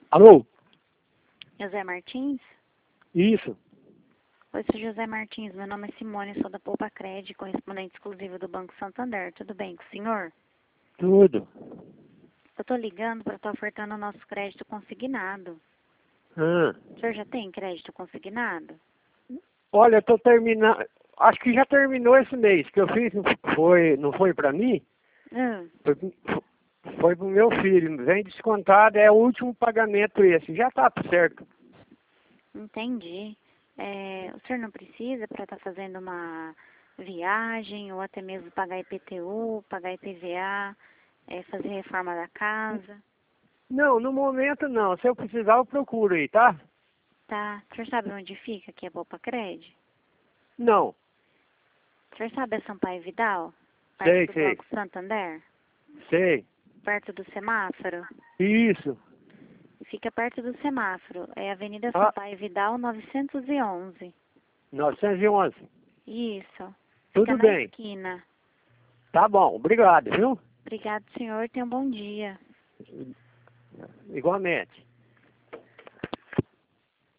Alô? José Martins? Isso. Oi, sou José Martins. Meu nome é Simone, sou da Poupa Cred, correspondente exclusivo do Banco Santander. Tudo bem com o senhor? Tudo. Eu tô ligando para estar ofertando o nosso crédito consignado. Ah. O senhor já tem crédito consignado? Olha, eu tô terminando. Acho que já terminou esse mês. Que eu fiz, não foi para mim? Foi pro meu filho. Vem descontado, é o último pagamento esse. Já tá certo. Entendi. O senhor não precisa para estar fazendo uma viagem ou até mesmo pagar IPTU, pagar IPVA, fazer reforma da casa? Não, no momento não. Se eu precisar, eu procuro aí, tá? Tá. O senhor sabe onde fica aqui a Poupa Cred? Não. O senhor sabe a Sampaio Vidal? Perto Sei, do sei. Banco Santander? Sei. Perto do semáforo? Isso. Fica perto do semáforo. É Avenida Ah, Sampaio Vidal 911. 911. Isso. Fica Tudo na bem. esquina. Tá bom. Obrigado, viu? Obrigado, senhor. Tenha um bom dia. Igualmente.